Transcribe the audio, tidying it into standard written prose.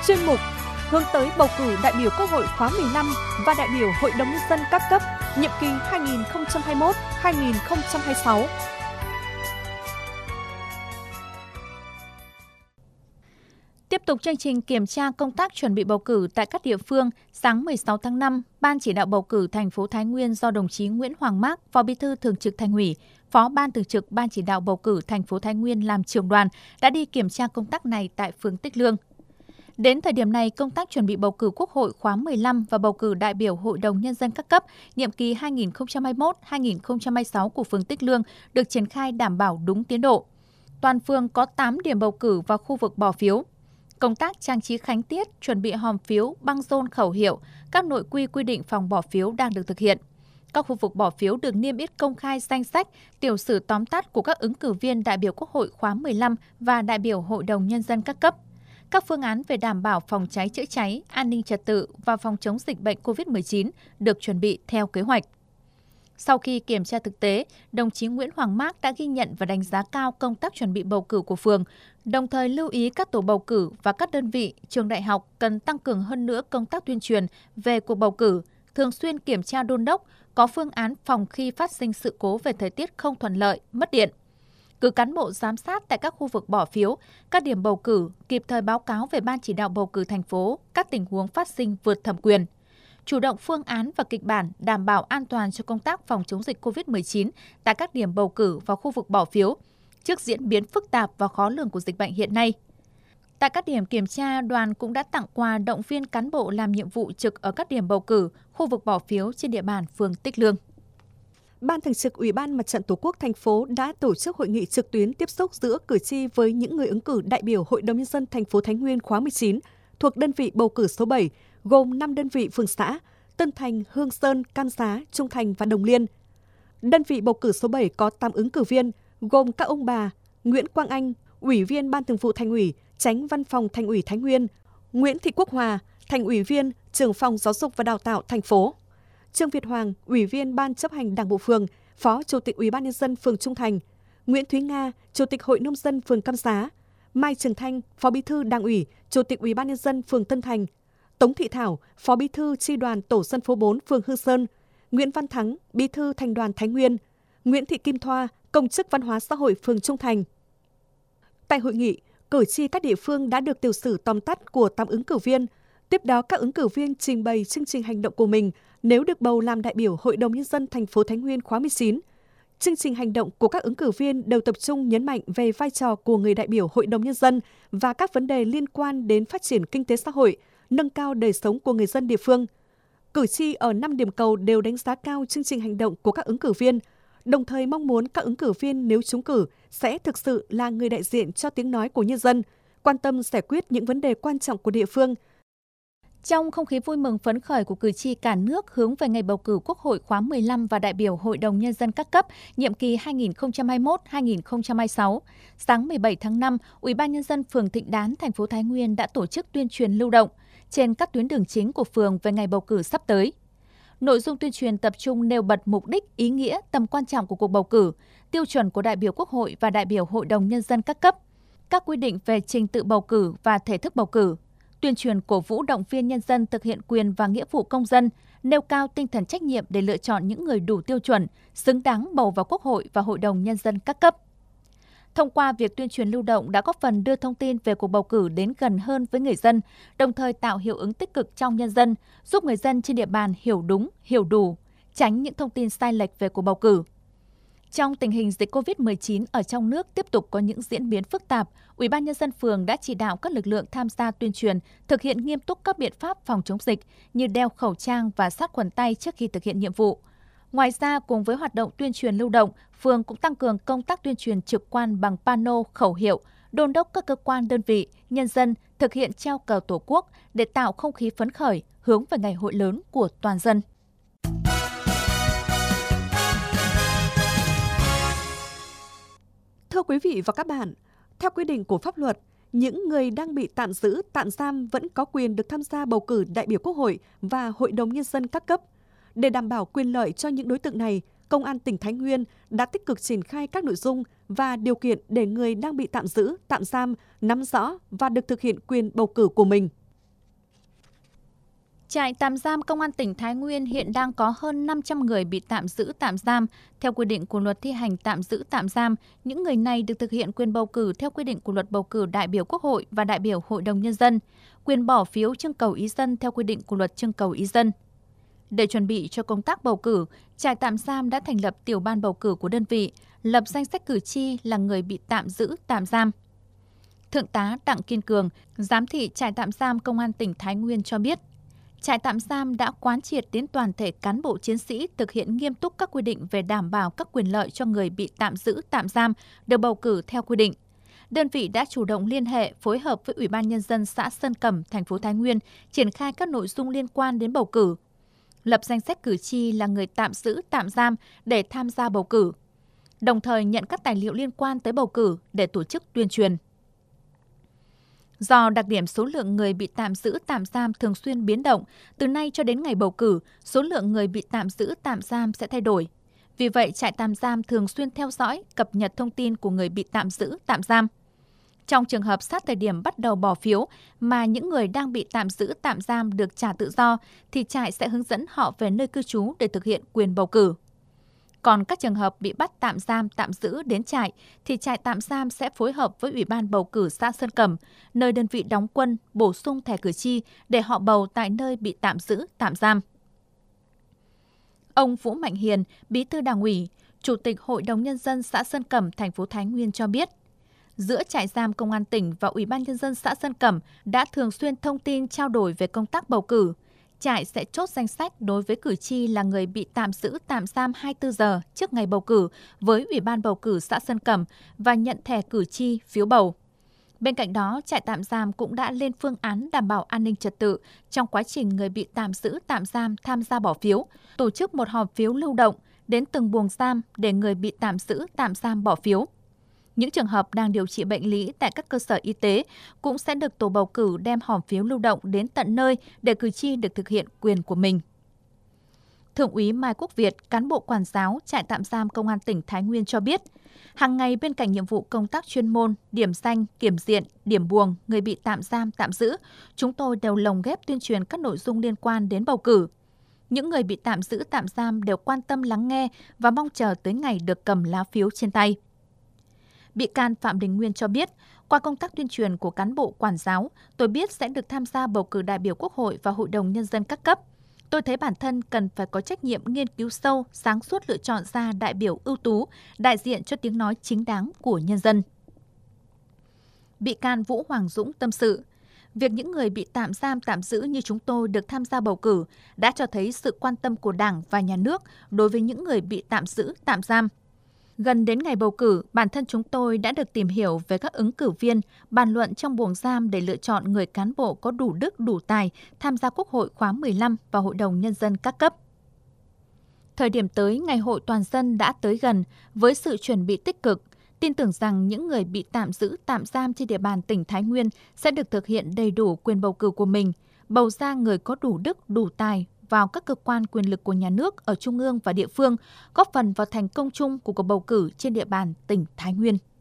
Chuyên mục hướng tới bầu cử đại biểu Quốc hội khóa 15 và đại biểu Hội đồng Nhân dân các cấp, nhiệm kỳ 2021-2026. Tiếp tục chương trình kiểm tra công tác chuẩn bị bầu cử tại các địa phương, sáng 16 tháng 5, Ban chỉ đạo bầu cử thành phố Thái Nguyên do đồng chí Nguyễn Hoàng Mác, Phó Bí thư Thường trực Thành ủy, Phó Ban Thường trực Ban chỉ đạo bầu cử thành phố Thái Nguyên làm trưởng đoàn đã đi kiểm tra công tác này tại phường Tích Lương. Đến thời điểm này, công tác chuẩn bị bầu cử Quốc hội khóa 15 và bầu cử đại biểu Hội đồng Nhân dân các cấp, nhiệm kỳ 2021-2026 của phường Tích Lương được triển khai đảm bảo đúng tiến độ. Toàn phường có 8 điểm bầu cử và khu vực bỏ phiếu. Công tác trang trí khánh tiết, chuẩn bị hòm phiếu, băng rôn khẩu hiệu, các nội quy quy định phòng bỏ phiếu đang được thực hiện. Các khu vực bỏ phiếu được niêm yết công khai danh sách, tiểu sử tóm tắt của các ứng cử viên đại biểu Quốc hội khóa 15 và đại biểu Hội đồng Nhân dân các cấp. Các phương án về đảm bảo phòng cháy chữa cháy, an ninh trật tự và phòng chống dịch bệnh COVID-19 được chuẩn bị theo kế hoạch. Sau khi kiểm tra thực tế, đồng chí Nguyễn Hoàng Mác đã ghi nhận và đánh giá cao công tác chuẩn bị bầu cử của phường, đồng thời lưu ý các tổ bầu cử và các đơn vị, trường đại học cần tăng cường hơn nữa công tác tuyên truyền về cuộc bầu cử, thường xuyên kiểm tra đôn đốc, có phương án phòng khi phát sinh sự cố về thời tiết không thuận lợi, mất điện. Cử cán bộ giám sát tại các khu vực bỏ phiếu, các điểm bầu cử, kịp thời báo cáo về Ban chỉ đạo bầu cử thành phố các tình huống phát sinh vượt thẩm quyền. Chủ động phương án và kịch bản đảm bảo an toàn cho công tác phòng chống dịch COVID-19 tại các điểm bầu cử và khu vực bỏ phiếu trước diễn biến phức tạp và khó lường của dịch bệnh hiện nay. Tại các điểm kiểm tra, đoàn cũng đã tặng quà động viên cán bộ làm nhiệm vụ trực ở các điểm bầu cử, khu vực bỏ phiếu trên địa bàn phường Tích Lương. Ban Thường trực Ủy ban Mặt trận Tổ quốc thành phố đã tổ chức hội nghị trực tuyến tiếp xúc giữa cử tri với những người ứng cử đại biểu Hội đồng Nhân dân thành phố Thái Nguyên khóa 19 thuộc đơn vị bầu cử số 7, gồm 5 đơn vị phường xã: Tân Thành, Hương Sơn, Cam Giá, Trung Thành và Đồng Liên. Đơn vị bầu cử số 7 có 8 ứng cử viên, gồm các ông bà Nguyễn Quang Anh, Ủy viên Ban Thường vụ Thành ủy, Chánh Văn phòng Thành ủy Thái Nguyên; Nguyễn Thị Quốc Hòa, Thành ủy viên, Trưởng phòng Giáo dục và Đào tạo thành phố; Trương Việt Hoàng, Ủy viên Ban chấp hành Đảng bộ phường, Phó Chủ tịch Ủy ban Nhân dân phường Trung Thành; Nguyễn Thúy Nga, Chủ tịch Hội nông dân phường Cam Giá; Mai Trường Thanh, Phó Bí thư Đảng ủy, Chủ tịch Ủy ban Nhân dân phường Tân Thành; Tống Thị Thảo, Phó Bí thư Chi đoàn Tổ dân phố 4 phường Hương Sơn; Nguyễn Văn Thắng, Bí thư Thành đoàn Thái Nguyên; Nguyễn Thị Kim Thoa, Công chức Văn hóa xã hội phường Trung Thành. Tại hội nghị, cử tri các địa phương đã được tiểu sử tóm tắt của 8 ứng cử viên. Tiếp đó, các ứng cử viên trình bày chương trình hành động của mình nếu được bầu làm đại biểu Hội đồng Nhân dân thành phố Thái Nguyên khóa 19. Chương trình hành động của các ứng cử viên đều tập trung nhấn mạnh về vai trò của người đại biểu Hội đồng Nhân dân và các vấn đề liên quan đến phát triển kinh tế xã hội, nâng cao đời sống của người dân địa phương. Cử tri ở 5 điểm cầu đều đánh giá cao chương trình hành động của các ứng cử viên, đồng thời mong muốn các ứng cử viên nếu trúng cử sẽ thực sự là người đại diện cho tiếng nói của nhân dân, quan tâm giải quyết những vấn đề quan trọng của địa phương. Trong không khí vui mừng phấn khởi của cử tri cả nước hướng về ngày bầu cử Quốc hội khóa 15 và đại biểu Hội đồng Nhân dân các cấp, nhiệm kỳ 2021-2026, sáng 17 tháng 5, Ủy ban Nhân dân phường Thịnh Đán, thành phố Thái Nguyên đã tổ chức tuyên truyền lưu động trên các tuyến đường chính của phường về ngày bầu cử sắp tới. Nội dung tuyên truyền tập trung nêu bật mục đích, ý nghĩa, tầm quan trọng của cuộc bầu cử, tiêu chuẩn của đại biểu Quốc hội và đại biểu Hội đồng Nhân dân các cấp, các quy định về trình tự bầu cử và thể thức bầu cử, tuyên truyền cổ vũ động viên nhân dân thực hiện quyền và nghĩa vụ công dân, nêu cao tinh thần trách nhiệm để lựa chọn những người đủ tiêu chuẩn, xứng đáng bầu vào Quốc hội và Hội đồng Nhân dân các cấp. Thông qua việc tuyên truyền lưu động đã góp phần đưa thông tin về cuộc bầu cử đến gần hơn với người dân, đồng thời tạo hiệu ứng tích cực trong nhân dân, giúp người dân trên địa bàn hiểu đúng, hiểu đủ, tránh những thông tin sai lệch về cuộc bầu cử. Trong tình hình dịch COVID-19 ở trong nước tiếp tục có những diễn biến phức tạp, Ủy ban Nhân dân phường đã chỉ đạo các lực lượng tham gia tuyên truyền thực hiện nghiêm túc các biện pháp phòng chống dịch như đeo khẩu trang và sát khuẩn tay trước khi thực hiện nhiệm vụ. Ngoài ra, cùng với hoạt động tuyên truyền lưu động, phường cũng tăng cường công tác tuyên truyền trực quan bằng pano, khẩu hiệu, đôn đốc các cơ quan đơn vị, nhân dân thực hiện treo cờ Tổ quốc để tạo không khí phấn khởi hướng về ngày hội lớn của toàn dân. Thưa quý vị và các bạn, theo quy định của pháp luật, những người đang bị tạm giữ, tạm giam vẫn có quyền được tham gia bầu cử đại biểu Quốc hội và Hội đồng Nhân dân các cấp. Để đảm bảo quyền lợi cho những đối tượng này, Công an tỉnh Thái Nguyên đã tích cực triển khai các nội dung và điều kiện để người đang bị tạm giữ, tạm giam nắm rõ và được thực hiện quyền bầu cử của mình. Trại tạm giam Công an tỉnh Thái Nguyên hiện đang có hơn 500 người bị tạm giữ tạm giam. Theo quy định của Luật thi hành tạm giữ tạm giam, những người này được thực hiện quyền bầu cử theo quy định của Luật bầu cử đại biểu Quốc hội và đại biểu Hội đồng Nhân dân, quyền bỏ phiếu trưng cầu ý dân theo quy định của Luật trưng cầu ý dân. Để chuẩn bị cho công tác bầu cử, trại tạm giam đã thành lập tiểu ban bầu cử của đơn vị, lập danh sách cử tri là người bị tạm giữ tạm giam. Thượng tá Đặng Kiên Cường, giám thị trại tạm giam Công an tỉnh Thái Nguyên cho biết, trại tạm giam đã quán triệt đến toàn thể cán bộ chiến sĩ thực hiện nghiêm túc các quy định về đảm bảo các quyền lợi cho người bị tạm giữ tạm giam được bầu cử theo quy định. Đơn vị đã chủ động liên hệ phối hợp với Ủy ban Nhân dân xã Sơn Cẩm, thành phố Thái Nguyên triển khai các nội dung liên quan đến bầu cử, lập danh sách cử tri là người tạm giữ tạm giam để tham gia bầu cử, đồng thời nhận các tài liệu liên quan tới bầu cử để tổ chức tuyên truyền. Do đặc điểm số lượng người bị tạm giữ tạm giam thường xuyên biến động, từ nay cho đến ngày bầu cử, số lượng người bị tạm giữ tạm giam sẽ thay đổi. Vì vậy, trại tạm giam thường xuyên theo dõi, cập nhật thông tin của người bị tạm giữ tạm giam. Trong trường hợp sát thời điểm bắt đầu bỏ phiếu mà những người đang bị tạm giữ tạm giam được trả tự do, thì trại sẽ hướng dẫn họ về nơi cư trú để thực hiện quyền bầu cử. Còn các trường hợp bị bắt tạm giam, tạm giữ đến trại, thì trại tạm giam sẽ phối hợp với Ủy ban bầu cử xã Sơn Cẩm, nơi đơn vị đóng quân, bổ sung thẻ cử tri để họ bầu tại nơi bị tạm giữ, tạm giam. Ông Vũ Mạnh Hiền, Bí thư Đảng ủy, Chủ tịch Hội đồng Nhân dân xã Sơn Cẩm, thành phố Thái Nguyên cho biết, giữa trại giam Công an tỉnh và Ủy ban Nhân dân xã Sơn Cẩm đã thường xuyên thông tin trao đổi về công tác bầu cử. Trại sẽ chốt danh sách đối với cử tri là người bị tạm giữ tạm giam 24 giờ trước ngày bầu cử với Ủy ban bầu cử xã Sơn Cẩm và nhận thẻ cử tri phiếu bầu. Bên cạnh đó, trại tạm giam cũng đã lên phương án đảm bảo an ninh trật tự trong quá trình người bị tạm giữ tạm giam tham gia bỏ phiếu, tổ chức một họp phiếu lưu động đến từng buồng giam để người bị tạm giữ tạm giam bỏ phiếu. Những trường hợp đang điều trị bệnh lý tại các cơ sở y tế cũng sẽ được tổ bầu cử đem hòm phiếu lưu động đến tận nơi để cử tri được thực hiện quyền của mình. Thượng úy Mai Quốc Việt, cán bộ quản giáo trại tạm giam Công an tỉnh Thái Nguyên cho biết, hàng ngày bên cạnh nhiệm vụ công tác chuyên môn, điểm danh, kiểm diện, điểm buồng, người bị tạm giam, tạm giữ, chúng tôi đều lồng ghép tuyên truyền các nội dung liên quan đến bầu cử. Những người bị tạm giữ, tạm giam đều quan tâm lắng nghe và mong chờ tới ngày được cầm lá phiếu trên tay. Bị can Phạm Đình Nguyên cho biết, qua công tác tuyên truyền của cán bộ quản giáo, tôi biết sẽ được tham gia bầu cử đại biểu Quốc hội và Hội đồng Nhân dân các cấp. Tôi thấy bản thân cần phải có trách nhiệm nghiên cứu sâu, sáng suốt lựa chọn ra đại biểu ưu tú, đại diện cho tiếng nói chính đáng của nhân dân. Bị can Vũ Hoàng Dũng tâm sự, việc những người bị tạm giam, tạm giữ như chúng tôi được tham gia bầu cử đã cho thấy sự quan tâm của Đảng và Nhà nước đối với những người bị tạm giữ, tạm giam. Gần đến ngày bầu cử, bản thân chúng tôi đã được tìm hiểu về các ứng cử viên, bàn luận trong buồng giam để lựa chọn người cán bộ có đủ đức, đủ tài tham gia Quốc hội khóa 15 và Hội đồng Nhân dân các cấp. Thời điểm tới, Ngày hội toàn dân đã tới gần với sự chuẩn bị tích cực. Tin tưởng rằng những người bị tạm giữ, tạm giam trên địa bàn tỉnh Thái Nguyên sẽ được thực hiện đầy đủ quyền bầu cử của mình, bầu ra người có đủ đức, đủ tài vào các cơ quan quyền lực của nhà nước ở trung ương và địa phương, góp phần vào thành công chung của cuộc bầu cử trên địa bàn tỉnh Thái Nguyên.